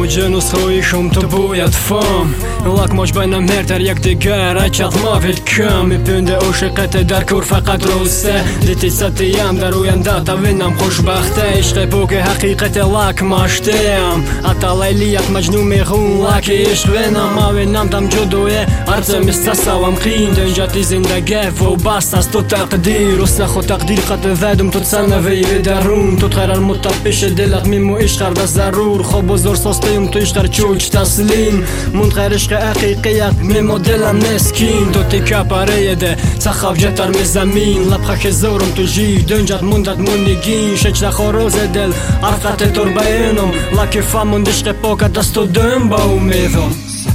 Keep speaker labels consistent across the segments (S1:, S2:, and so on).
S1: اوج نسخه شم تو باید فهم لک ماش بینم هرتر یک دیگر اچت ما وید کم میپنده عاشقت در کور فقط روسته دیتی ستیم در اوینده تا وینم خوشبخته عشق بوک حقیقت لک ماشتیم اتا لیلیت مجنون میخون لک عشق وینم ما وینم دم جدوه ارزه مستسوام خین دنجاتی زندگی و بست از تو تقدیر استخ و تقدیر قد ودم تو تسنوی درون تو تخیرر متپش دلت میمو عشق ده ضرور خوب بزرگ ساستیم تو عشق چوچ تسلیم من خیر عشق حقیقیت میمو دلم نسکین تو تیکا پاره ده سخف جتر می زمین لبخه زورم تو جی دنجت مندت منگین شچ نخوروز دل ارقت تور بینم لکی فامون دشق پاک دستو دم با امیدم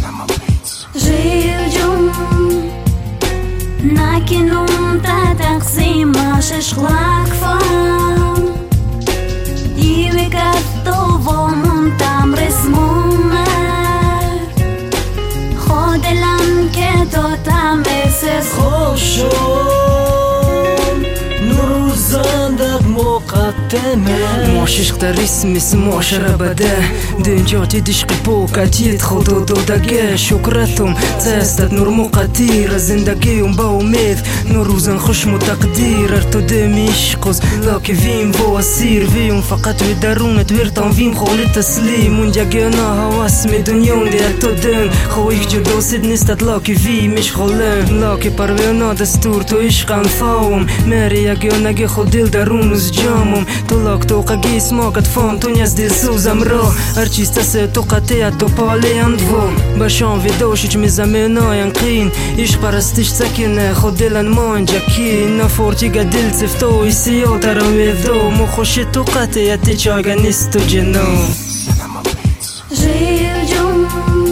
S2: جيجم ناكنهم تقسيم عشش خلاك فام يوك الطوفهم تام رسمهم خود لم كتو تام اسس
S1: خوشم نروزندت مقدمه
S3: ماش عشق در اسم اسم معاشره بده دنجاتی دشق پوکتیت خودو دادگه شکرتم تستت نور مقدیر زندگیم با امید نوروزن خوشم و تقدیر ارتو دم عشقز لاکی ویم و اسیر ویم فقط و درونت ورتان ویم خولی تسلیم اونجا گنا هواس می دنیون دی ارتو دن خویک جدا سید نیستت لاکی ویم عشق خولن لاکی پروینا دستور تو عشق انفاوم مری یا نگه خود دل درون از جامم تو لاک تو قگی اسماکت فام تو نیز دل سوزم را هر چیز تسه تو قطعیت تو پالی اندوم باشان ویدوشیچ می زمینای انقین عشق پرستش سکنه خود دلن ما انجا کی نفورتیگه دل سفتو ایسیا ترم ویدو مو خوشی تو قطعیت چاگه نیست تو جنو
S2: جيجم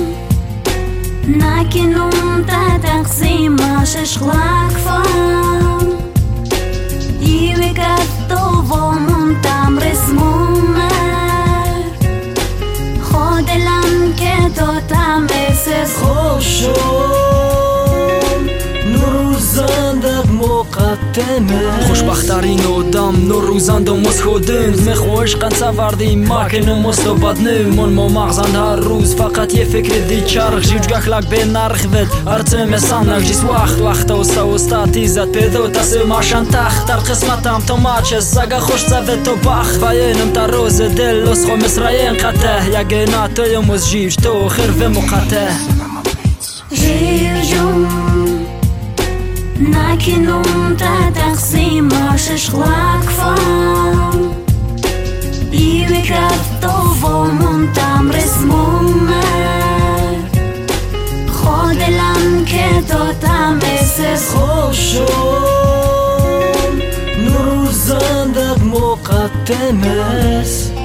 S2: ناكنهم تقسيم عشش خلاك فام يوك الطوفهم تام رسمهم خود لم كتو تام اسس
S1: خوشم نروزندت مقدمه خوشبخترین آدم نروزندم از خودم میخواهش قند سوردیم مکنم مستو بدنم من ما مغزند هر روز فقط یه فکر دی چرخ جوجگاه لک به نرخ ود ارتم مسانک جیس وقت و تیزت پیدو تسه ماشن تخت در قسمتم تو ماچس سگه خوش زود تو بخت باینم تا روز دل از خو مصرین قطه یگه ناتویم از جیج تو خرف مقطع
S2: جيجم ناكنهم تقسيم عشش خلاك فام يوك الطوفهم تام رسمهم خود لم كتو تام اسس
S1: خوشم نروزندت مقدمه